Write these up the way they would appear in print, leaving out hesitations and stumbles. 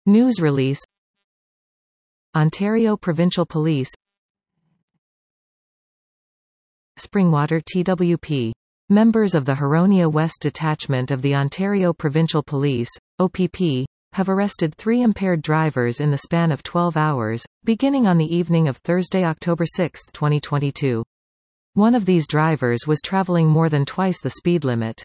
News release. Ontario Provincial Police. Springwater TWP. Members of the Huronia West Detachment of the Ontario Provincial Police, OPP, have arrested 3 impaired drivers in the span of 12 hours, beginning on the evening of Thursday, October 6, 2022. One of these drivers was traveling more than twice the speed limit.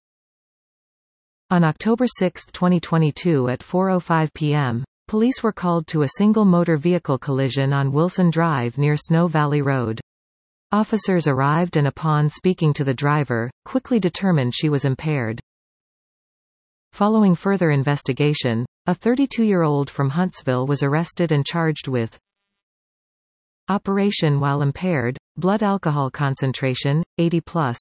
On October 6, 2022 at 4:05 p.m., police were called to a single motor vehicle collision on Wilson Drive near Snow Valley Road. Officers arrived and upon speaking to the driver, quickly determined she was impaired. Following further investigation, a 32-year-old from Huntsville was arrested and charged with operation while impaired, blood alcohol concentration, 80+.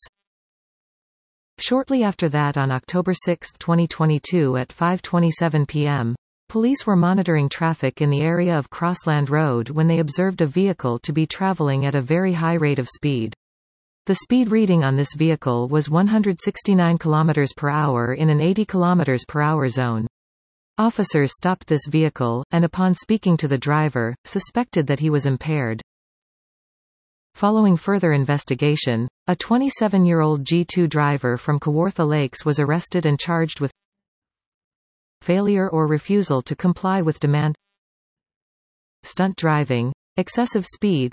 Shortly after that, on October 6, 2022 at 5:27 p.m., police were monitoring traffic in the area of Crossland Road when they observed a vehicle to be traveling at a very high rate of speed. The speed reading on this vehicle was 169 km per hour in an 80 km per hour zone. Officers stopped this vehicle, and upon speaking to the driver, suspected that he was impaired. Following further investigation, a 27-year-old G2 driver from Kawartha Lakes was arrested and charged with failure or refusal to comply with demand, stunt driving, excessive speed.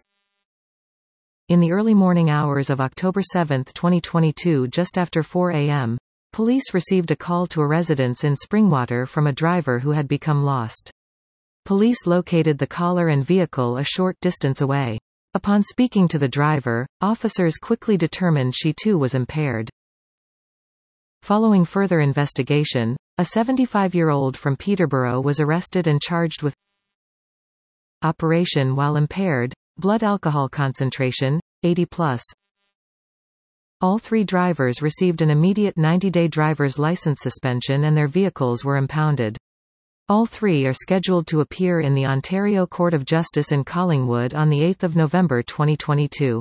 In the early morning hours of October 7, 2022, just after 4 a.m., police received a call to a residence in Springwater from a driver who had become lost. Police located the caller and vehicle a short distance away. Upon speaking to the driver, officers quickly determined she too was impaired. Following further investigation, a 75-year-old from Peterborough was arrested and charged with operation while impaired, blood alcohol concentration, 80+. All 3 drivers received an immediate 90-day driver's license suspension and their vehicles were impounded. All 3 are scheduled to appear in the Ontario Court of Justice in Collingwood on 8 November 2022.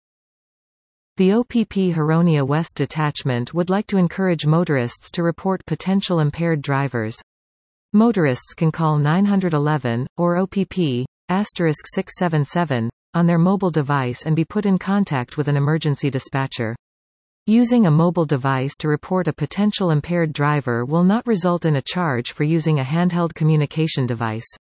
The OPP Huronia West Detachment would like to encourage motorists to report potential impaired drivers. Motorists can call 911, or OPP, *677, on their mobile device and be put in contact with an emergency dispatcher. Using a mobile device to report a potential impaired driver will not result in a charge for using a handheld communication device.